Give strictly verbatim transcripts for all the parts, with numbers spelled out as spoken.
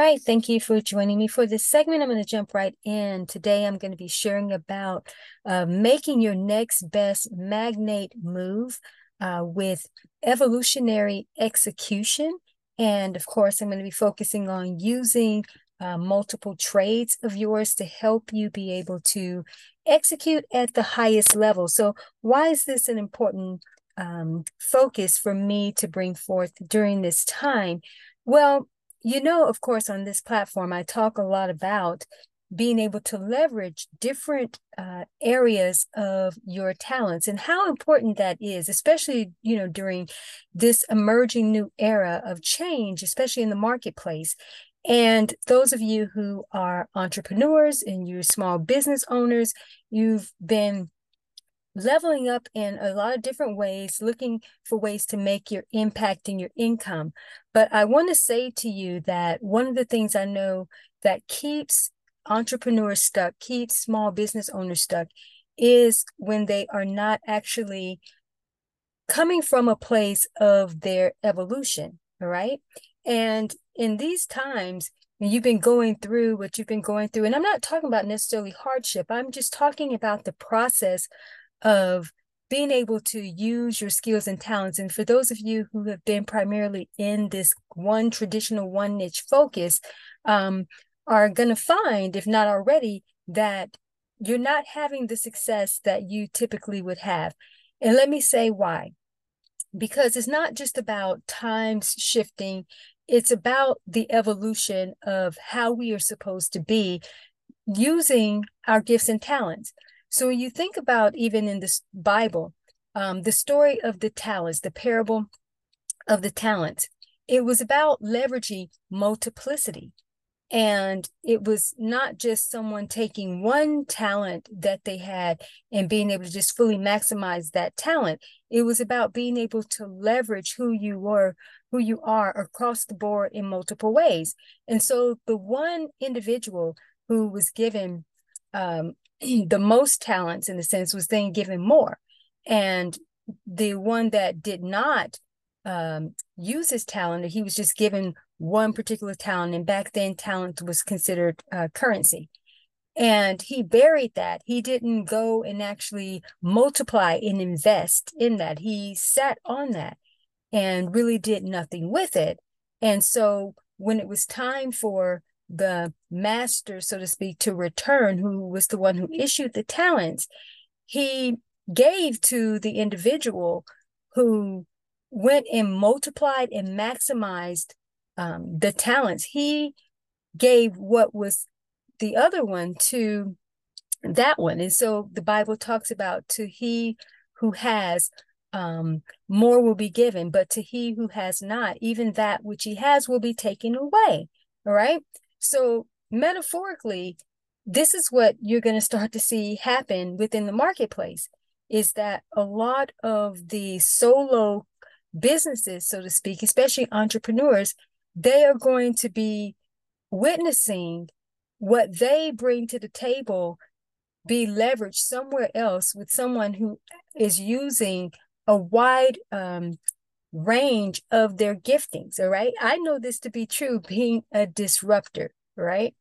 right, thank you for joining me for this segment. I'm going to jump right in. Today, I'm going to be sharing about uh, making your next best magnate move uh, with evolutionary execution. And of course, I'm going to be focusing on using uh, multiple trades of yours to help you be able to execute at the highest level. So, why is this an important um, focus for me to bring forth during this time? Well, you know, of course, on this platform, I talk a lot about being able to leverage different uh, areas of your talents and how important that is, especially, you know, during this emerging new era of change, especially in the marketplace. And those of you who are entrepreneurs and you're small business owners, you've been leveling up in a lot of different ways, looking for ways to make your impact and your income. But I want to say to you that one of the things I know that keeps entrepreneurs stuck, keeps small business owners stuck, is when they are not actually coming from a place of their evolution, all right? And in these times, when you've been going through what you've been going through, and I'm not talking about necessarily hardship, I'm just talking about the process of being able to use your skills and talents. And for those of you who have been primarily in this one traditional, one niche focus, um, are going to find, if not already, that you're not having the success that you typically would have. And let me say why. Because it's not just about times shifting, it's about the evolution of how we are supposed to be using our gifts and talents. So when you think about even in the Bible, um, the story of the talents, the parable of the talents, it was about leveraging multiplicity. And it was not just someone taking one talent that they had and being able to just fully maximize that talent. It was about being able to leverage who you were, who you are across the board in multiple ways. And so the one individual who was given um, the most talents, in a sense, was then given more. And the one that did not um, use his talent, he was just given one particular talent. And back then, talent was considered uh, currency. And he buried that. He didn't go and actually multiply and invest in that. He sat on that and really did nothing with it. And so when it was time for the master, so to speak, to return, who was the one who issued the talents, he gave to the individual who went and multiplied and maximized um, the talents. He gave what was the other one to that one. And so the Bible talks about, to he who has, um, more will be given, but to he who has not, even that which he has will be taken away. All right. So metaphorically, this is what you're going to start to see happen within the marketplace, is that a lot of the solo businesses, so to speak, especially entrepreneurs, they are going to be witnessing what they bring to the table be leveraged somewhere else with someone who is using a wide um, range of their giftings. All right. I know this to be true, being a disruptor. Right.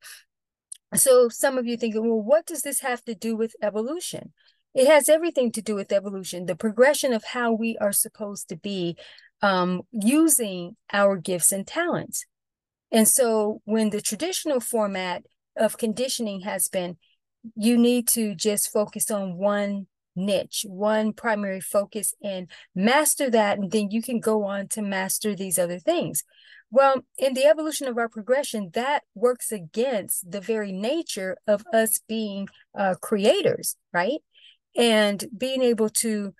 So some of you thinking, well, what does this have to do with evolution? It has everything to do with evolution, the progression of how we are supposed to be um, using our gifts and talents. And so when the traditional format of conditioning has been, you need to just focus on one niche, one primary focus, and master that, and then you can go on to master these other things. Well, in the evolution of our progression, that works against the very nature of us being uh, creators, right? And being able to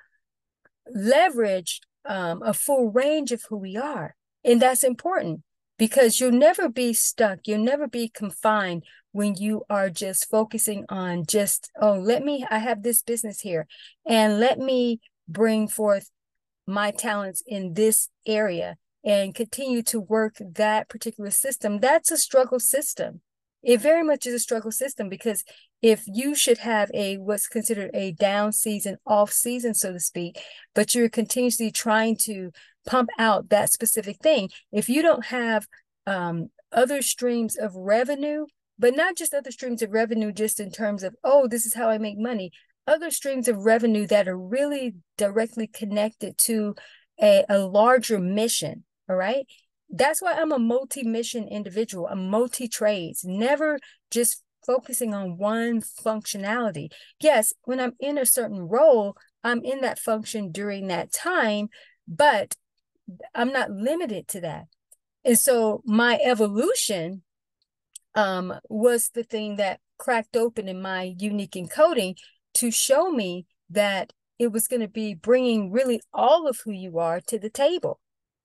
leverage um, a full range of who we are. And that's important, because you'll never be stuck. You'll never be confined when you are just focusing on just, oh, let me, I have this business here, and let me bring forth my talents in this area and continue to work that particular system. That's a struggle system. It very much is a struggle system, because if you should have a what's considered a down season, off season, so to speak, but you're continuously trying to pump out that specific thing, if you don't have um, other streams of revenue, but not just other streams of revenue just in terms of, oh, this is how I make money. Other streams of revenue that are really directly connected to a, a larger mission, all right? That's why I'm a multi-mission individual, a multi-trades, never just focusing on one functionality. Yes, when I'm in a certain role, I'm in that function during that time, but I'm not limited to that. And so my evolution um, was the thing that cracked open in my unique encoding to show me that it was going to be bringing really all of who you are to the table.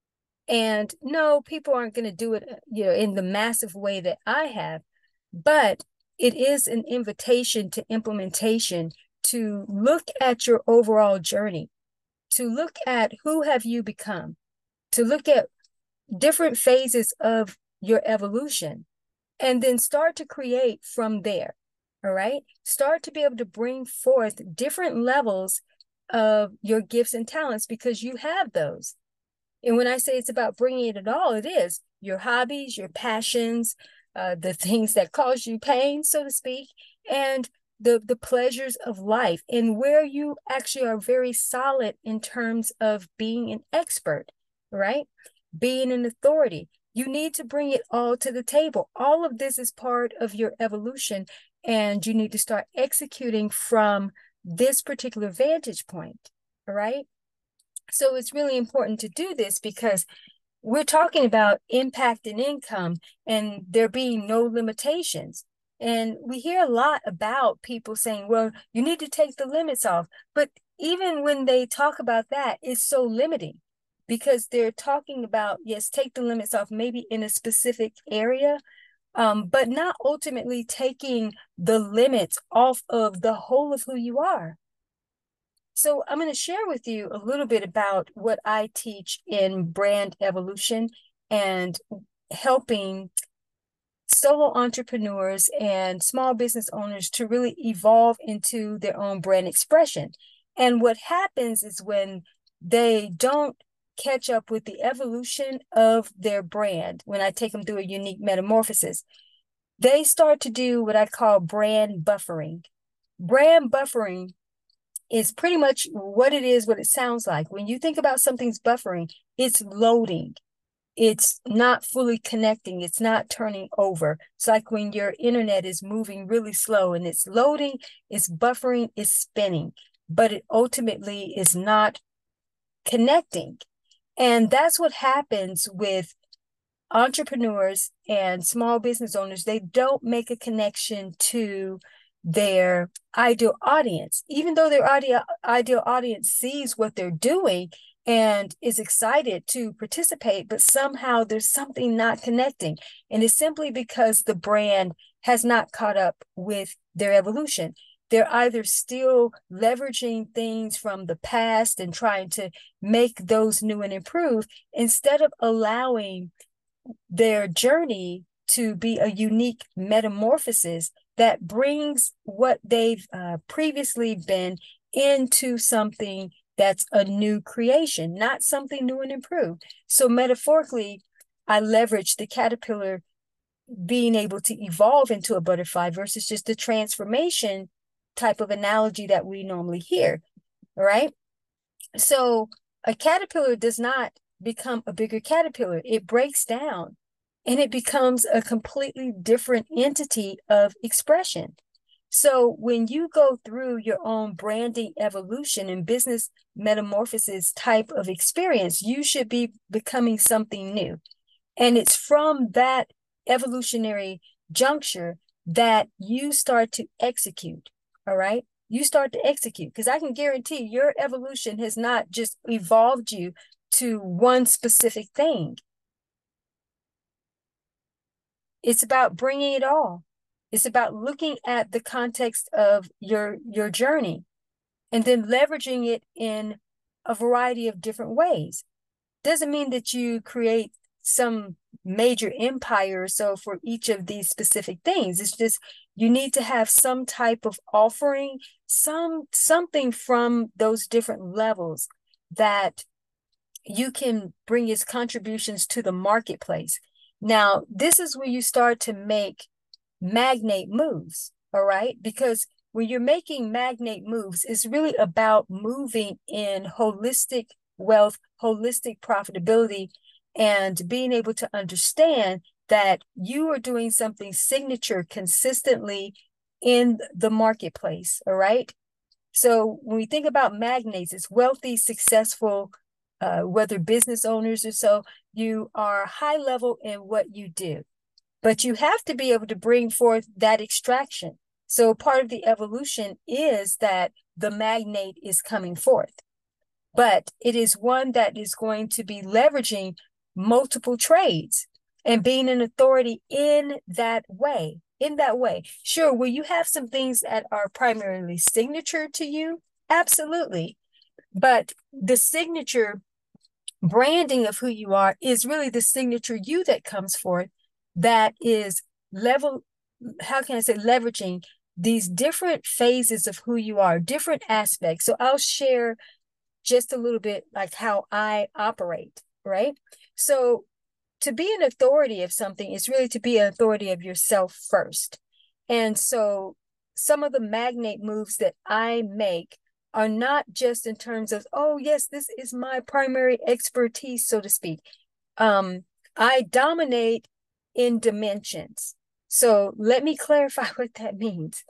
And no, people aren't going to do it, you know, in the massive way that I have, but it is an invitation to implementation, to look at your overall journey, to look at who have you become, to look at different phases of your evolution, and then start to create from there, all right? Start to be able to bring forth different levels of your gifts and talents because you have those. And when I say it's about bringing it all, it is your hobbies, your passions, uh, the things that cause you pain, so to speak, and the, the pleasures of life, and where you actually are very solid in terms of being an expert, right? Being an authority. You need to bring it all to the table. All of this is part of your evolution, and you need to start executing from this particular vantage point, all right? So it's really important to do this because we're talking about impact and income and there being no limitations. And we hear a lot about people saying, well, you need to take the limits off. But even when they talk about that, it's so limiting because they're talking about, yes, take the limits off, maybe in a specific area, um, but not ultimately taking the limits off of the whole of who you are. So I'm going to share with you a little bit about what I teach in brand evolution and helping solo entrepreneurs and small business owners to really evolve into their own brand expression. And what happens is when they don't catch up with the evolution of their brand, when I take them through a unique metamorphosis, they start to do what I call brand buffering. Brand buffering is pretty much what it is, what it sounds like. When you think about something's buffering, it's loading. It's not fully connecting. It's not turning over. It's like when your internet is moving really slow and it's loading, it's buffering, it's spinning, but it ultimately is not connecting. And that's what happens with entrepreneurs and small business owners. They don't make a connection to their ideal audience, even though their ideal, ideal audience sees what they're doing and is excited to participate, but somehow there's something not connecting. And it's simply because the brand has not caught up with their evolution. They're either still leveraging things from the past and trying to make those new and improve instead of allowing their journey to be a unique metamorphosis that brings what they've uh, previously been into something that's a new creation, not something new and improved. So metaphorically, I leverage the caterpillar being able to evolve into a butterfly versus just the transformation type of analogy that we normally hear, right? So a caterpillar does not become a bigger caterpillar. It breaks down and it becomes a completely different entity of expression. So when you go through your own branding evolution and business metamorphosis type of experience, you should be becoming something new. And it's from that evolutionary juncture that you start to execute, all right? You start to execute, because I can guarantee your evolution has not just evolved you to one specific thing. It's about bringing it all. It's about looking at the context of your, your journey and then leveraging it in a variety of different ways. Doesn't mean that you create some major empire so for each of these specific things. It's just you need to have some type of offering, some something from those different levels that you can bring as contributions to the marketplace. Now, this is where you start to make magnate moves, all right? Because when you're making magnate moves, it's really about moving in holistic wealth, holistic profitability, and being able to understand that you are doing something signature consistently in the marketplace, all right? So when we think about magnates, it's wealthy, successful, uh, whether business owners or so, you are high level in what you do. But you have to be able to bring forth that extraction. So part of the evolution is that the magnate is coming forth, but it is one that is going to be leveraging multiple trades and being an authority in that way. In that way. Sure, will you have some things that are primarily signature to you? Absolutely. But the signature branding of who you are is really the signature you that comes forth that is level, how can I say, leveraging these different phases of who you are, different aspects. So I'll share just a little bit like how I operate, right? So to be an authority of something is really to be an authority of yourself first. And so some of the magnate moves that I make are not just in terms of, oh, yes, this is my primary expertise, so to speak. Um, I dominate in dimensions. So let me clarify what that means.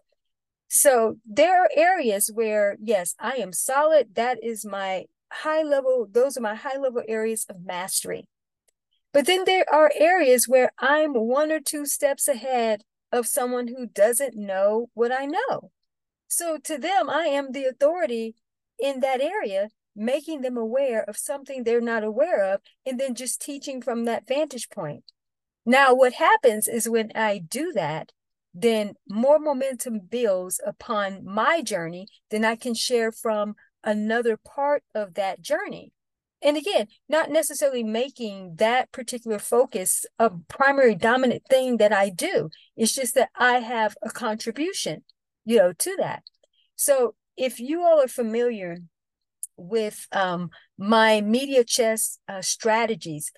So there are areas where, yes, I am solid. That is my high level, those are my high level areas of mastery. But then there are areas where I'm one or two steps ahead of someone who doesn't know what I know. So to them, I am the authority in that area, making them aware of something they're not aware of, and then just teaching from that vantage point. Now, what happens is when I do that, then more momentum builds upon my journey, then I can share from another part of that journey. And again, not necessarily making that particular focus a primary dominant thing that I do. It's just that I have a contribution, you know, to that. So if you all are familiar with um, my media chess uh, strategies,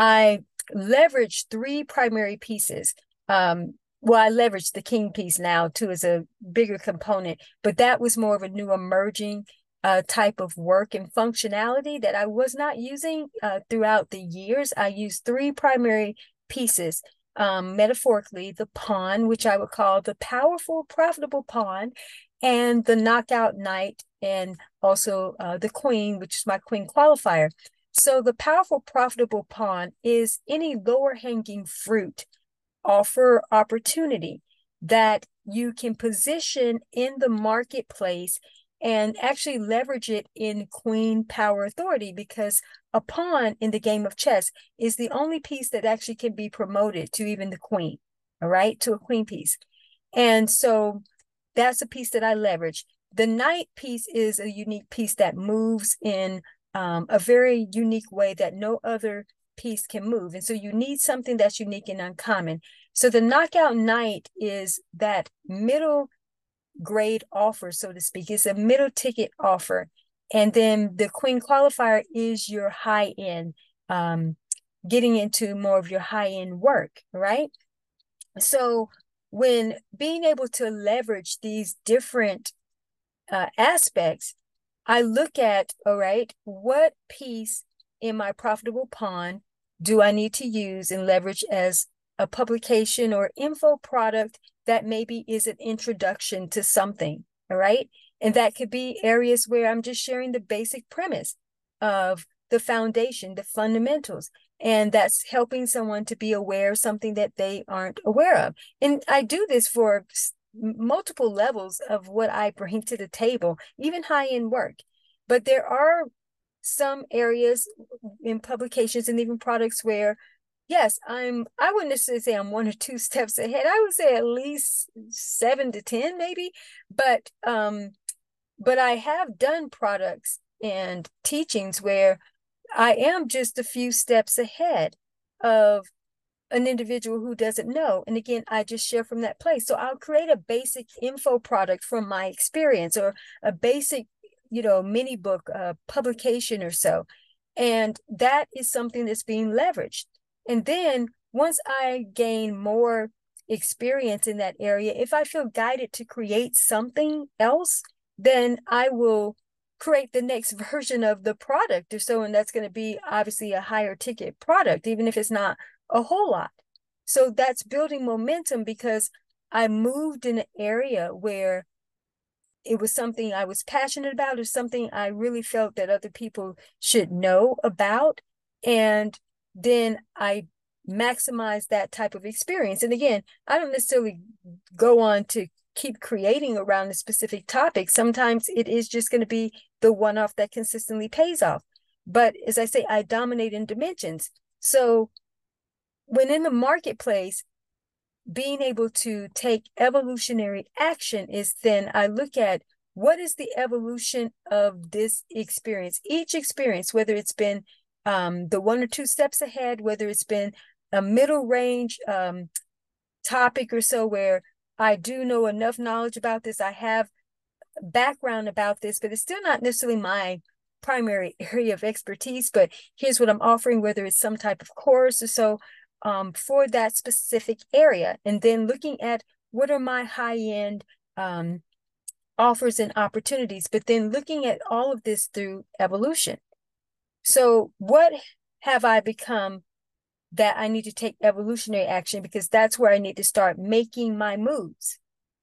I leverage three primary pieces. Um, well, I leverage the king piece now too as a bigger component, but that was more of a new emerging uh, type of work and functionality that I was not using uh, throughout the years. I used three primary pieces. Um, metaphorically, the pawn, which I would call the powerful, profitable pawn, and the knockout knight, and also uh, the queen, which is my queen qualifier. So the powerful, profitable pawn is any lower hanging fruit, offer, opportunity that you can position in the marketplace and actually leverage it in queen power authority, because a pawn in the game of chess is the only piece that actually can be promoted to even the queen, all right, to a queen piece. And so that's a piece that I leverage. The knight piece is a unique piece that moves in um, a very unique way that no other piece can move. And so you need something that's unique and uncommon. So the knockout knight is that middle grade offer, so to speak. It's a middle ticket offer. And then the queen qualifier is your high end, um, getting into more of your high end work, right? So when being able to leverage these different uh, aspects, I look at, all right, what piece in my profitable pawn do I need to use and leverage as a publication or info product that maybe is an introduction to something, all right? And that could be areas where I'm just sharing the basic premise of the foundation, the fundamentals. And that's helping someone to be aware of something that they aren't aware of. And I do this for multiple levels of what I bring to the table, even high-end work. But there are some areas in publications and even products where, yes, I'm, I wouldn't necessarily say I'm one or two steps ahead. I would say at least seven to ten maybe. But, um, but I have done products and teachings where I am just a few steps ahead of an individual who doesn't know. And again, I just share from that place. So I'll create a basic info product from my experience, or a basic, you know, mini book, uh, publication or so. And that is something that's being leveraged. And then once I gain more experience in that area, if I feel guided to create something else, then I will create the next version of the product or so, and that's going to be obviously a higher ticket product, even if it's not a whole lot. So that's building momentum because I moved in an area where it was something I was passionate about, or something I really felt that other people should know about. And then I maximize that type of experience. And again, I don't necessarily go on to keep creating around a specific topic. Sometimes it is just going to be the one-off that consistently pays off. But as I say, I dominate in dimensions. So when in the marketplace, being able to take evolutionary action is then I look at what is the evolution of this experience. Each experience, whether it's been um, the one or two steps ahead, whether it's been a middle range um, topic or so where I do know enough knowledge about this, I have background about this, but it's still not necessarily my primary area of expertise. But here's what I'm offering, whether it's some type of course or so, um, for that specific area. And then looking at what are my high-end um, offers and opportunities, but then looking at all of this through evolution. So what have I become that I need to take evolutionary action, because that's where I need to start making my moves.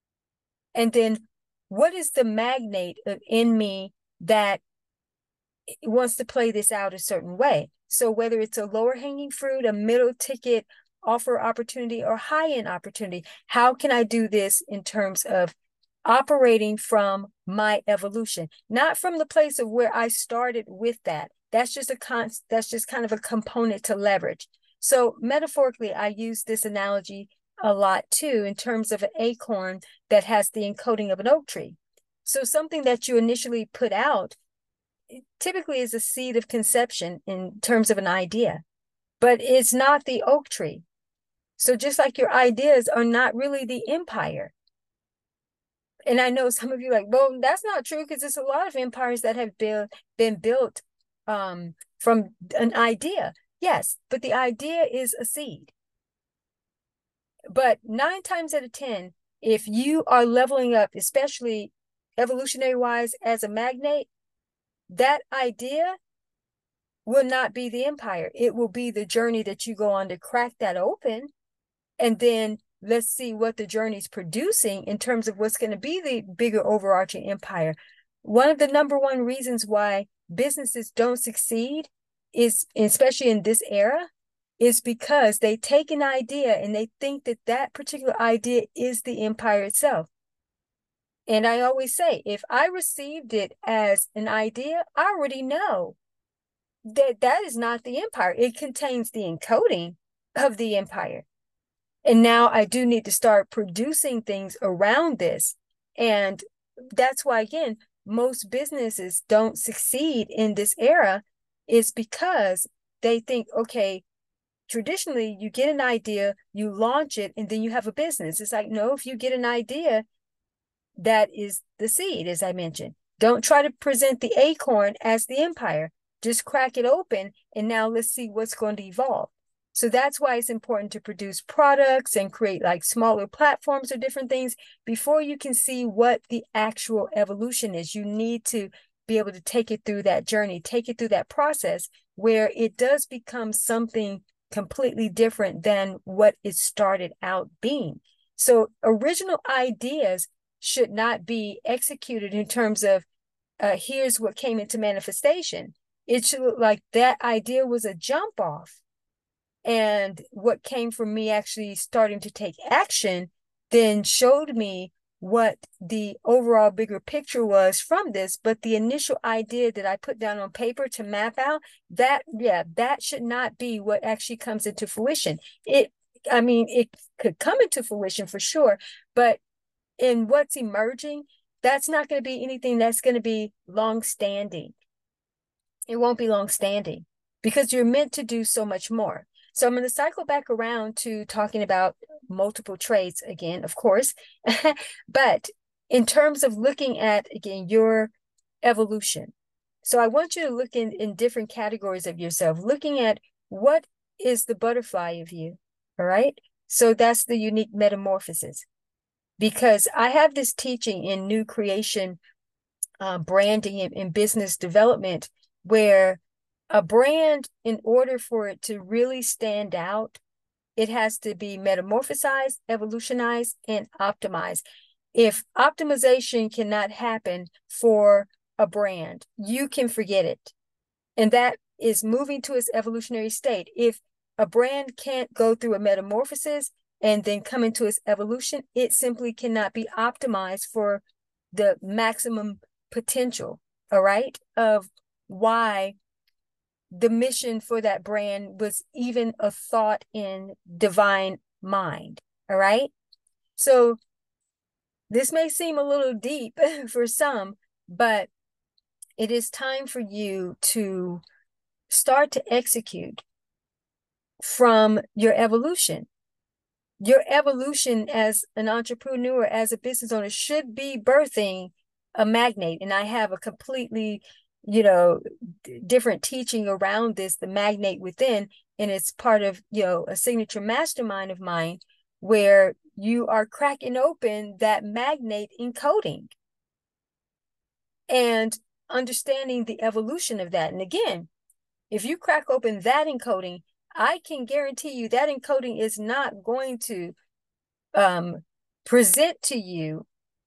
And then what is the magnate in me that wants to play this out a certain way? So whether it's a lower hanging fruit, a middle ticket offer opportunity, or high end opportunity, how can I do this in terms of operating from my evolution, not from the place of where I started with that. That's just a con that's just kind of a component to leverage. So metaphorically, I use this analogy a lot too, in terms of an acorn that has the encoding of an oak tree. So something that you initially put out typically is a seed of conception in terms of an idea, but it's not the oak tree. So just like your ideas are not really the empire. And I know some of you are like, well, that's not true, because there's a lot of empires that have built, been built um, from an idea. Yes, but the idea is a seed. But nine times out of ten, if you are leveling up, especially evolutionary wise as a magnate, that idea will not be the empire. It will be the journey that you go on to crack that open. And then let's see what the journey's producing in terms of what's going to be the bigger overarching empire. One of the number one reasons why businesses don't succeed is, especially in this era, is because they take an idea and they think that that particular idea is the empire itself. And I always say, if I received it as an idea, I already know that that is not the empire. It contains the encoding of the empire. And now I do need to start producing things around this. And that's why, again, most businesses don't succeed in this era, is because they think, okay, traditionally you get an idea, you launch it, and then you have a business. It's like, no, if you get an idea, that is the seed, as I mentioned. Don't try to present the acorn as the empire. Just crack it open, and now let's see what's going to evolve. So that's why it's important to produce products and create like smaller platforms or different things before you can see what the actual evolution is. You need to be able to take it through that journey, take it through that process where it does become something completely different than what it started out being. So original ideas should not be executed in terms of uh, here's what came into manifestation. It should look like that idea was a jump off. And what came from me actually starting to take action then showed me what the overall bigger picture was from this. But the initial idea that I put down on paper to map out, that, yeah, that should not be what actually comes into fruition. It, I mean, it could come into fruition for sure, but in what's emerging, that's not going to be anything that's going to be long-standing. It won't be long-standing because you're meant to do so much more. So I'm going to cycle back around to talking about multiple traits again, of course. But in terms of looking at, again, your evolution. So I want you to look in, in different categories of yourself, looking at what is the butterfly of you? All right. So that's the unique metamorphosis. Because I have this teaching in new creation, uh, branding and, and business development, where a brand, in order for it to really stand out, it has to be metamorphosized, evolutionized, and optimized. If optimization cannot happen for a brand, you can forget it. And that is moving to its evolutionary state. If a brand can't go through a metamorphosis and then come into its evolution, it simply cannot be optimized for the maximum potential, all right, of why the mission for that brand was even a thought in divine mind, all right? So this may seem a little deep for some, but it is time for you to start to execute from your evolution. Your evolution as an entrepreneur, as a business owner, should be birthing a magnate. And I have a completely, you know, different teaching around this, the magnate within, and it's part of, you know, a signature mastermind of mine, where you are cracking open that magnate encoding and understanding the evolution of that. And again, if you crack open that encoding, I can guarantee you that encoding is not going to um, present to you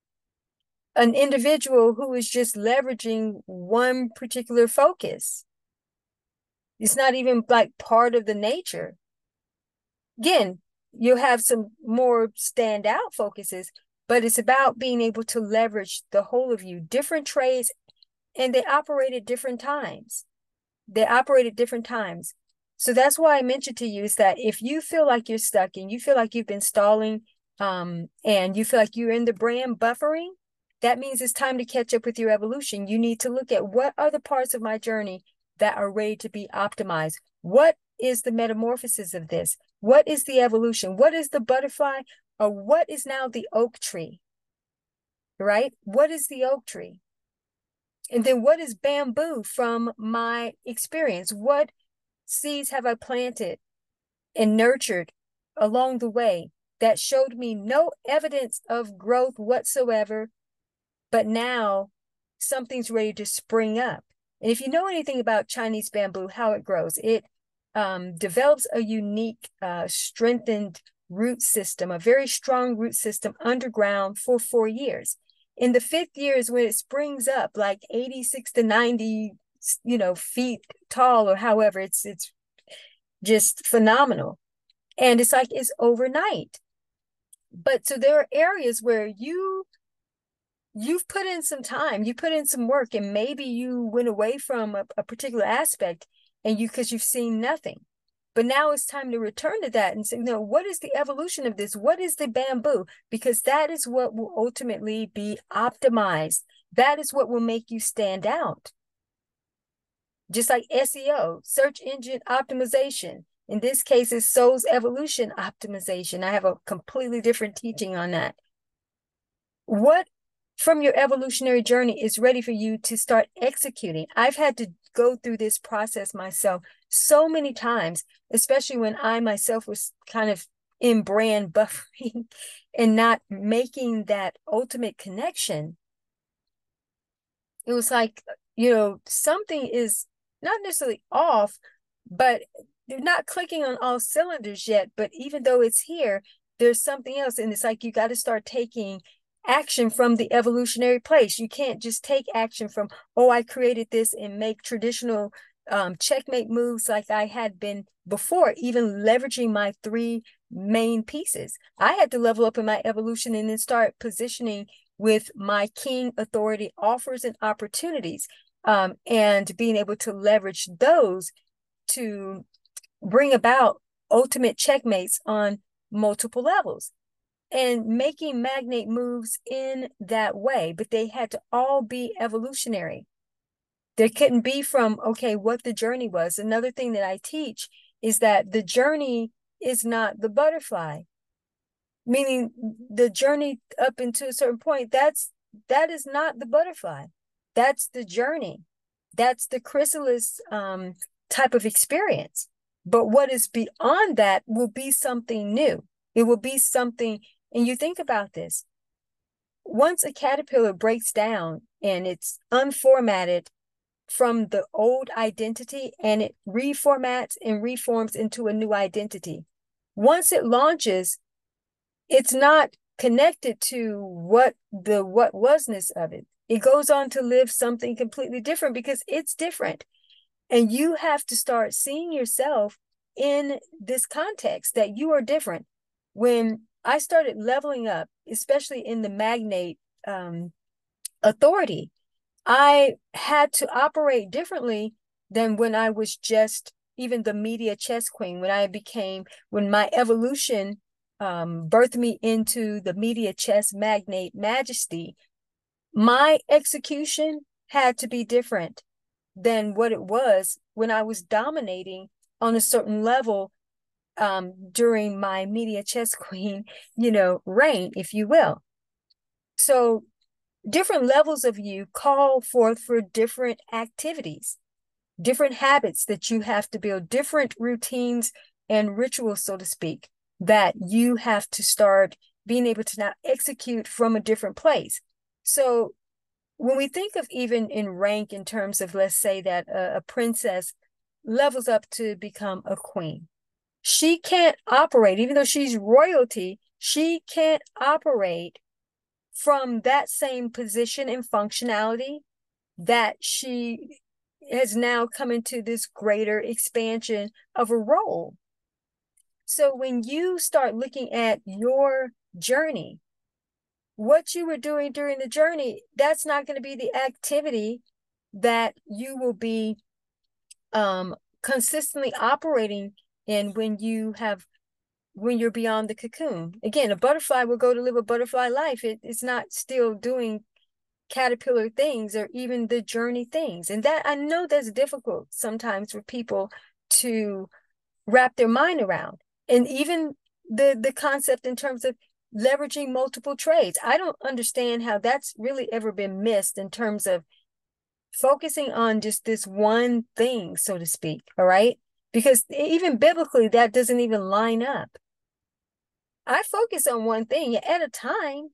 an individual who is just leveraging one particular focus. It's not even like part of the nature. Again, you'll have some more standout focuses, but it's about being able to leverage the whole of you, different trades, and they operate at different times. They operate at different times. So that's why I mentioned to you is that if you feel like you're stuck and you feel like you've been stalling um, and you feel like you're in the brand buffering, that means it's time to catch up with your evolution. You need to look at what are the parts of my journey that are ready to be optimized. What is the metamorphosis of this? What is the evolution? What is the butterfly? Or what is now the oak tree? Right? What is the oak tree? And then what is bamboo from my experience? What seeds have I planted and nurtured along the way that showed me no evidence of growth whatsoever, but now something's ready to spring up? And if you know anything about Chinese bamboo, how it grows, it um, develops a unique, uh, strengthened root system, a very strong root system underground for four years. In the fifth year is when it springs up like eighty-six to ninety, you know, feet tall, or however, it's it's just phenomenal. And it's like it's overnight. But so there are areas where you you've put in some time, you put in some work, and maybe you went away from a, a particular aspect and you because you've seen nothing. But now it's time to return to that and say, no, what is the evolution of this? What is the bamboo? Because that is what will ultimately be optimized. That is what will make you stand out. Just like S E O, search engine optimization. In this case, it's Soul's evolution optimization. I have a completely different teaching on that. What from your evolutionary journey is ready for you to start executing? I've had to go through this process myself so many times, especially when I myself was kind of in brand buffering and not making that ultimate connection. It was like, you know, something is not necessarily off, but they're not clicking on all cylinders yet. But even though it's here, there's something else. And it's like you got to start taking action from the evolutionary place. You can't just take action from, oh, I created this and make traditional um, checkmate moves like I had been before, even leveraging my three main pieces. I had to level up in my evolution and then start positioning with my king authority offers and opportunities, um, and being able to leverage those to bring about ultimate checkmates on multiple levels and making magnate moves in that way. But they had to all be evolutionary. There couldn't be from, okay, what the journey was. Another thing that I teach is that the journey is not the butterfly, meaning the journey up into a certain point, that's that is not the butterfly. That's the journey. That's the chrysalis um, type of experience. But what is beyond that will be something new. It will be something, and you think about this. Once a caterpillar breaks down and it's unformatted from the old identity and it reformats and reforms into a new identity. Once it launches, it's not connected to what the what wasness of it. It goes on to live something completely different because it's different. And you have to start seeing yourself in this context that you are different. When I started leveling up, especially in the magnate um, authority, I had to operate differently than when I was just even the media chess queen, when I became, when my evolution um, birthed me into the media chess magnate majesty. My execution had to be different than what it was when I was dominating on a certain level um, during my media chess queen, you know, reign, if you will. So different levels of you call forth for different activities, different habits that you have to build, different routines and rituals, so to speak, that you have to start being able to now execute from a different place. So when we think of even in rank in terms of, let's say that a, a princess levels up to become a queen, she can't operate, even though she's royalty, she can't operate from that same position and functionality that she has now come into this greater expansion of a role. So when you start looking at your journey, what you were doing during the journey, that's not going to be the activity that you will be um, consistently operating in when you have when you're beyond the cocoon. Again, a butterfly will go to live a butterfly life. It, it's not still doing caterpillar things or even the journey things. And that, I know that's difficult sometimes for people to wrap their mind around. And even the the concept in terms of leveraging multiple trades. I don't understand how that's really ever been missed in terms of focusing on just this one thing, so to speak. All right. Because even biblically, that doesn't even line up. I focus on one thing at a time.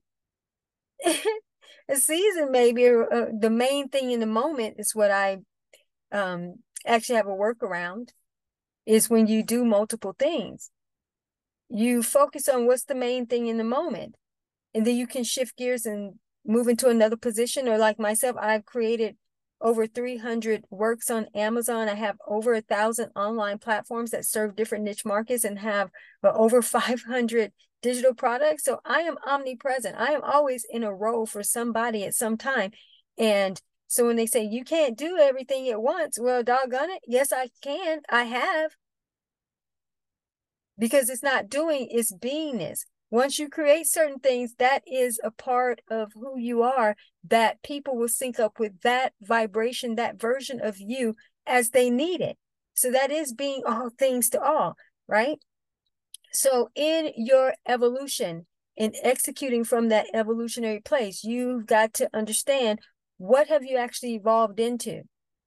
A season, maybe, or uh, the main thing in the moment is what I um, actually have a workaround, is when you do multiple things. You focus on what's the main thing in the moment, and then you can shift gears and move into another position. Or like myself, I've created over three hundred works on Amazon. I have over a thousand online platforms that serve different niche markets and have uh, over five hundred digital products. So I am omnipresent. I am always in a role for somebody at some time. And so when they say you can't do everything at once, well, doggone it, yes, I can. I have. Because it's not doing, it's beingness. Once you create certain things, that is a part of who you are, that people will sync up with that vibration, that version of you as they need it. So that is being all things to all, right? So in your evolution, in executing from that evolutionary place, you've got to understand, what have you actually evolved into?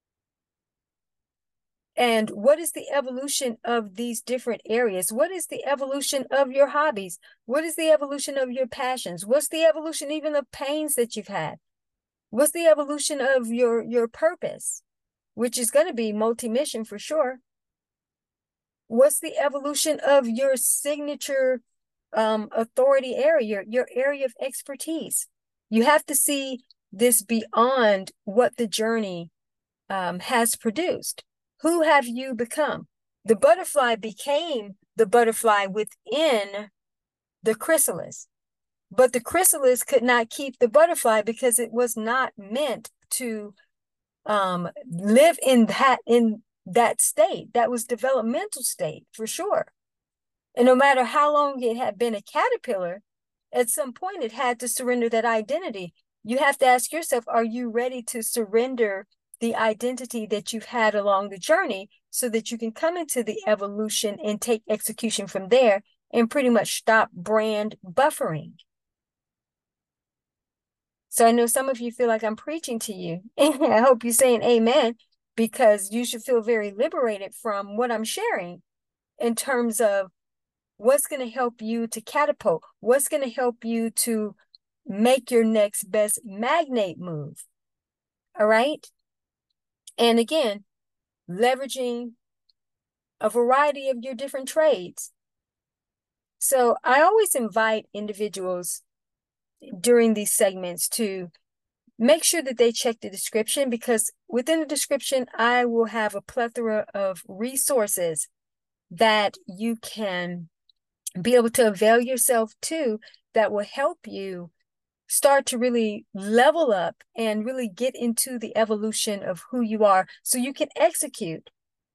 And what is the evolution of these different areas? What is the evolution of your hobbies? What is the evolution of your passions? What's the evolution even of pains that you've had? What's the evolution of your, your purpose, which is going to be multi-mission for sure? What's the evolution of your signature um, authority area, your, your area of expertise? You have to see this beyond what the journey um, has produced. Who have you become? The butterfly became the butterfly within the chrysalis, but the chrysalis could not keep the butterfly because it was not meant to um, live in that in that state. That was developmental state for sure. And no matter how long it had been a caterpillar, at some point it had to surrender that identity. You have to ask yourself, are you ready to surrender the identity that you've had along the journey so that you can come into the evolution and take execution from there and pretty much stop brand buffering? So I know some of you feel like I'm preaching to you. I hope you're saying amen, because you should feel very liberated from what I'm sharing. in terms of what's going to help you to catapult, what's going to help you to make your next best magnate move. All right. And again, leveraging a variety of your different trades. So I always invite individuals during these segments to make sure that they check the description, because within the description, I will have a plethora of resources that you can be able to avail yourself to that will help you start to really level up and really get into the evolution of who you are so you can execute.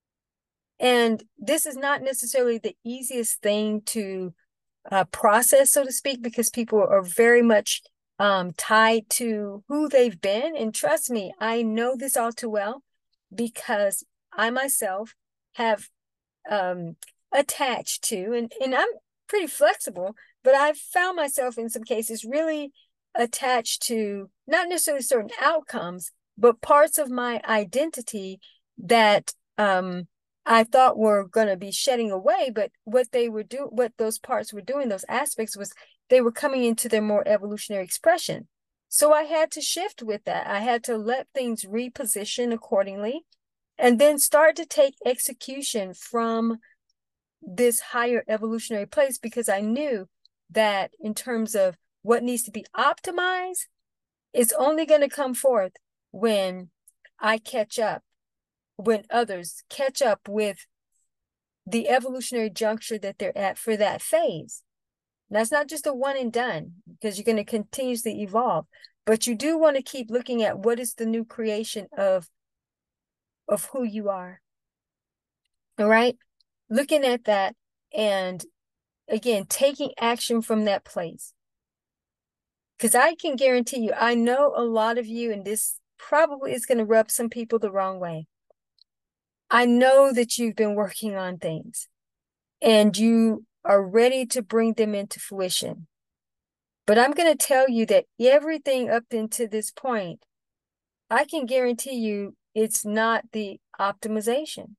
And this is not necessarily the easiest thing to uh, process, so to speak, because people are very much um, tied to who they've been. And trust me, I know this all too well, because I myself have um, attached to, and, and I'm pretty flexible, but I've found myself in some cases really attached to not necessarily certain outcomes, but parts of my identity that um, I thought were going to be shedding away. But what they were doing, what those parts were doing, those aspects, was they were coming into their more evolutionary expression. So I had to shift with that. I had to let things reposition accordingly, and then start to take execution from this higher evolutionary place, because I knew that in terms of what needs to be optimized, it's only going to come forth when I catch up, when others catch up with the evolutionary juncture that they're at for that phase. That's not just a one and done, because you're going to continuously evolve, but you do want to keep looking at what is the new creation of, of who you are. All right. Looking at that, and again, taking action from that place. Because I can guarantee you, I know a lot of you, and this probably is going to rub some people the wrong way. I know that you've been working on things and you are ready to bring them into fruition. But I'm going to tell you that everything up until this point, I can guarantee you it's not the optimization.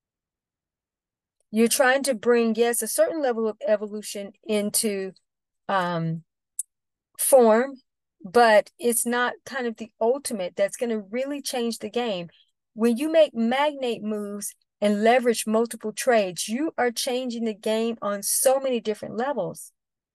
You're trying to bring, yes, a certain level of evolution into um, form, but it's not kind of the ultimate that's going to really change the game. When you make magnate moves and leverage multiple trades, you are changing the game on so many different levels.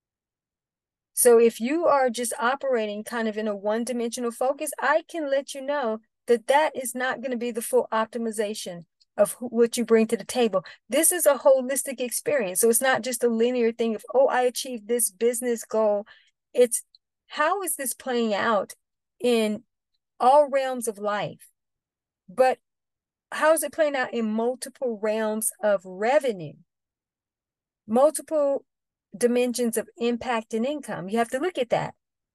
So if you are just operating kind of in a one-dimensional focus, I can let you know that that is not going to be the full optimization of who, what you bring to the table. This is a holistic experience. So it's not just a linear thing of, oh, I achieved this business goal. It's, how is this playing out in all realms of life? But how is it playing out in multiple realms of revenue? Multiple dimensions of impact and income. You have to look at that.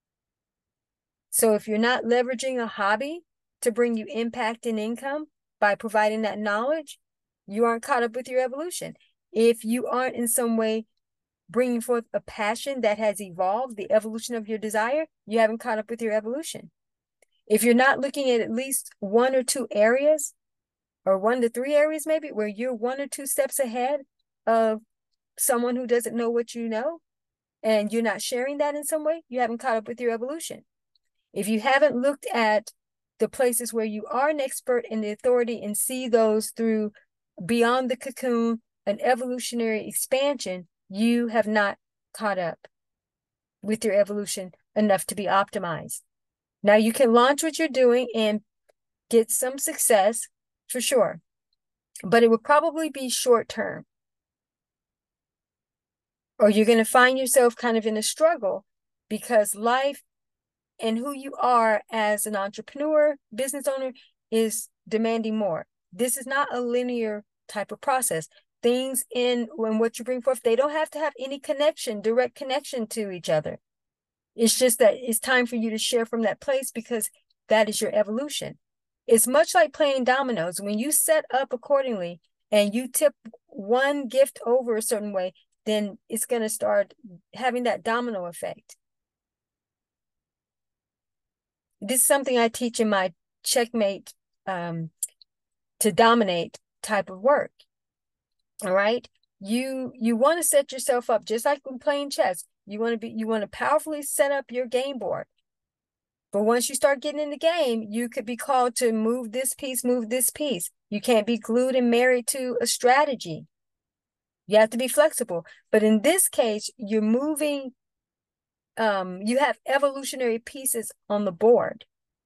So if you're not leveraging a hobby to bring you impact and income by providing that knowledge, you aren't caught up with your evolution. If you aren't in some way bringing forth a passion that has evolved, the evolution of your desire, you haven't caught up with your evolution. If you're not looking at at least one or two areas, or one to three areas maybe, where you're one or two steps ahead of someone who doesn't know what you know, and you're not sharing that in some way, you haven't caught up with your evolution. If you haven't looked at the places where you are an expert in the authority and see those through beyond the cocoon, an evolutionary expansion, you have not caught up with your evolution enough to be optimized. Now you can launch what you're doing and get some success for sure, but it would probably be short term. Or you're going to find yourself kind of in a struggle, because life and who you are as an entrepreneur, business owner, is demanding more. This is not a linear type of process. Things in when what you bring forth, they don't have to have any connection, direct connection to each other. It's just that it's time for you to share from that place, because that is your evolution. It's much like playing dominoes. When you set up accordingly and you tip one gift over a certain way, then it's going to start having that domino effect. This is something I teach in my Checkmate um, to Dominate type of work. All right. You you want to set yourself up just like when playing chess. You want to be you want to powerfully set up your game board. But once you start getting in the game, you could be called to move this piece, move this piece. You can't be glued and married to a strategy. You have to be flexible. But in this case, you're moving, um, you have evolutionary pieces on the board.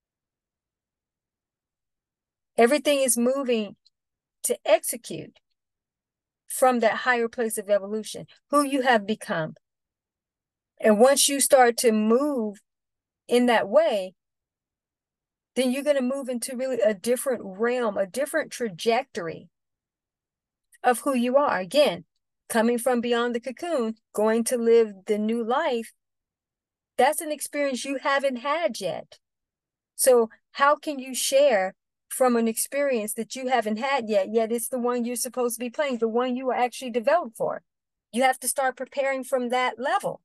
Everything is moving to execute from that higher place of evolution, who you have become. And once you start to move in that way, then you're going to move into really a different realm, a different trajectory of who you are. Again, coming from beyond the cocoon, going to live the new life, that's an experience you haven't had yet. So how can you share from an experience that you haven't had yet, yet it's the one you're supposed to be playing, the one you were actually developed for? You have to start preparing from that level.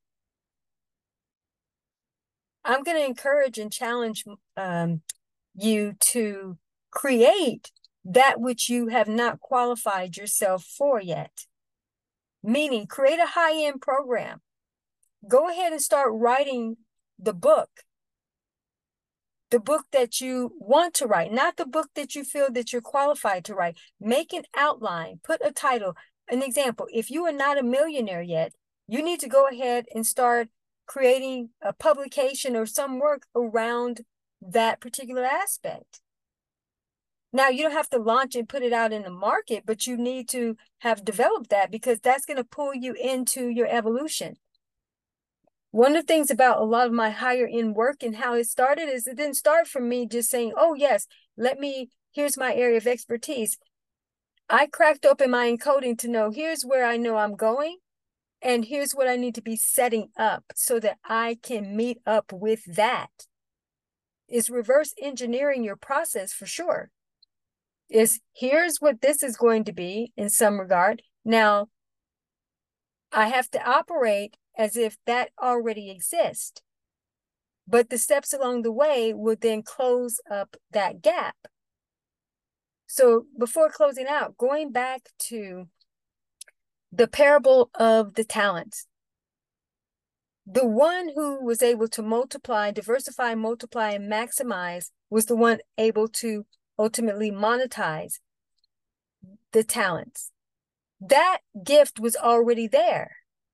I'm going to encourage and challenge um, you to create that which you have not qualified yourself for yet. Meaning, create a high-end program. Go ahead and start writing the book. The book that you want to write, not the book that you feel that you're qualified to write. Make an outline, put a title. An example, if you are not a millionaire yet, you need to go ahead and start creating a publication or some work around that particular aspect. Now, you don't have to launch and put it out in the market, but you need to have developed that because that's going to pull you into your evolution. One of the things about a lot of my higher end work and how it started is it didn't start from me just saying, oh, yes, let me, here's my area of expertise. I cracked open my encoding to know here's where I know I'm going and here's what I need to be setting up so that I can meet up with that. Is reverse engineering your process for sure. Is here's what this is going to be in some regard. Now, I have to operate as if that already exists. But the steps along the way would then close up that gap. So before closing out, going back to the parable of the talents, the one who was able to multiply, diversify, multiply, and maximize was the one able to ultimately monetize the talents. That gift was already there.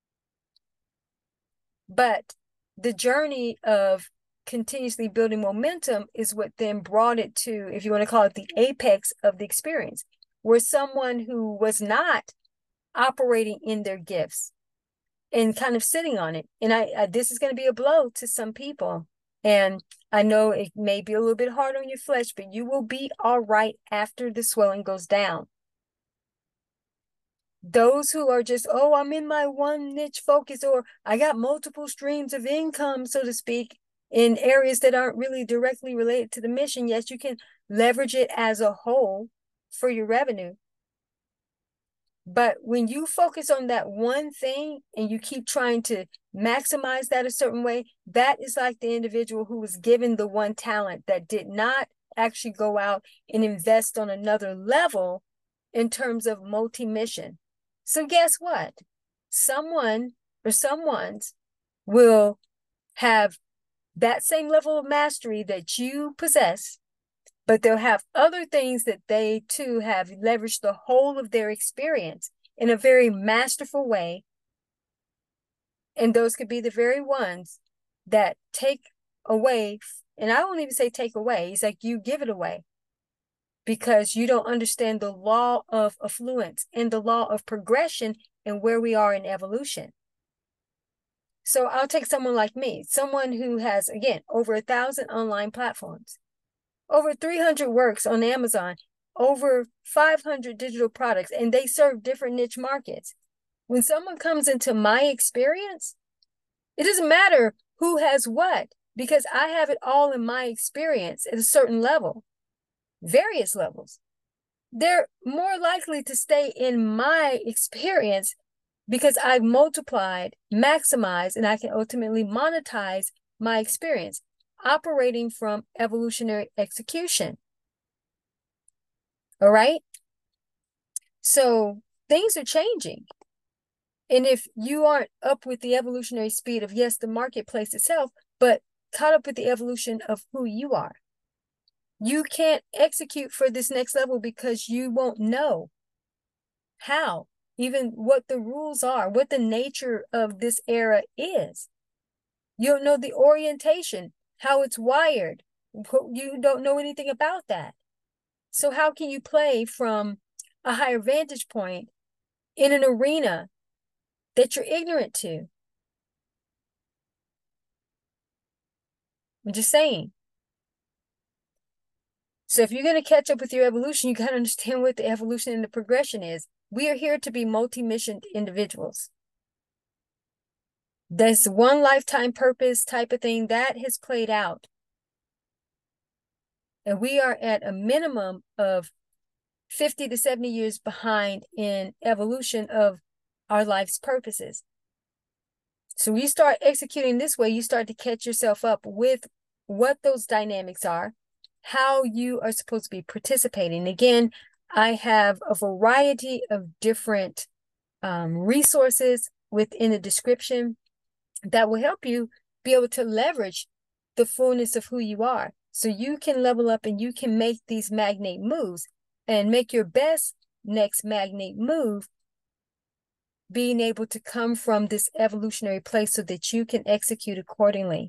But the journey of continuously building momentum is what then brought it to, if you want to call it the apex of the experience, where someone who was not operating in their gifts and kind of sitting on it. And I, I this is going to be a blow to some people. And I know it may be a little bit hard on your flesh, but you will be all right after the swelling goes down. Those who are just, oh, I'm in my one niche focus, or I got multiple streams of income, so to speak, in areas that aren't really directly related to the mission. Yes, you can leverage it as a whole for your revenue. But when you focus on that one thing and you keep trying to maximize that a certain way, that is like the individual who was given the one talent that did not actually go out and invest on another level in terms of multi-mission. So guess what? Someone or someone's will have that same level of mastery that you possess, but they'll have other things that they too have leveraged the whole of their experience in a very masterful way. And those could be the very ones that take away, and I won't even say take away, it's like you give it away because you don't understand the law of affluence and the law of progression and where we are in evolution. So I'll take someone like me, someone who has, again, over a thousand online platforms, over three hundred works on Amazon, over five hundred digital products, and they serve different niche markets. When someone comes into my experience, it doesn't matter who has what, because I have it all in my experience at a certain level, various levels. They're more likely to stay in my experience because I've multiplied, maximized, and I can ultimately monetize my experience, operating from evolutionary execution. All right? So things are changing. And if you aren't up with the evolutionary speed of, yes, the marketplace itself, but caught up with the evolution of who you are, you can't execute for this next level because you won't know how, even what the rules are, what the nature of this era is. You don't know the orientation, how it's wired. You don't know anything about that. So how can you play from a higher vantage point in an arena that you're ignorant to? I'm just saying. So if you're going to catch up with your evolution, you got to understand what the evolution and the progression is. We are here to be multi-missioned individuals. This one lifetime purpose type of thing, that has played out. And we are at a minimum of fifty to seventy years behind in evolution of our life's purposes. So when you start executing this way, you start to catch yourself up with what those dynamics are, how you are supposed to be participating. Again, I have a variety of different um, resources within the description that will help you be able to leverage the fullness of who you are. So you can level up and you can make these magnate moves and make your best next magnate move being able to come from this evolutionary place so that you can execute accordingly.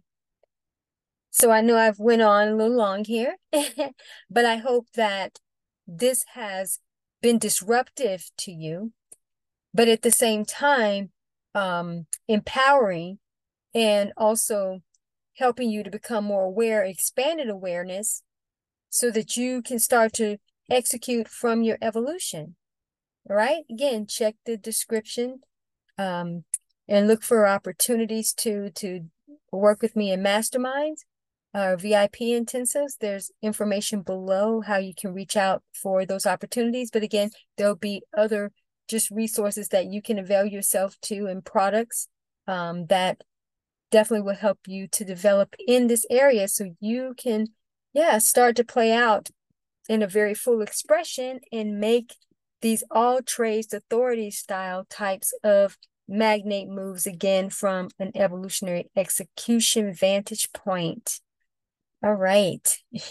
So I know I've went on a little long here, but I hope that this has been disruptive to you, but at the same time, um, empowering and also helping you to become more aware, expanded awareness, so that you can start to execute from your evolution. All right. Again, check the description um, and look for opportunities to, to work with me in masterminds or V I P intensives. There's information below how you can reach out for those opportunities. But again, there'll be other just resources that you can avail yourself to and products um, that definitely will help you to develop in this area so you can, yeah, start to play out in a very full expression and make these all trades authority style types of magnate moves again from an evolutionary execution vantage point. All right.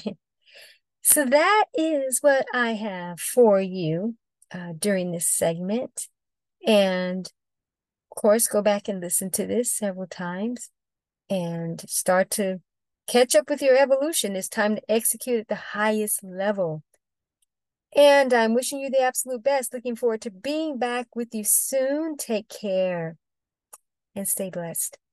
So that is what I have for you uh, during this segment. And of course, go back and listen to this several times and start to catch up with your evolution. It's time to execute at the highest level. And I'm wishing you the absolute best. Looking forward to being back with you soon. Take care and stay blessed.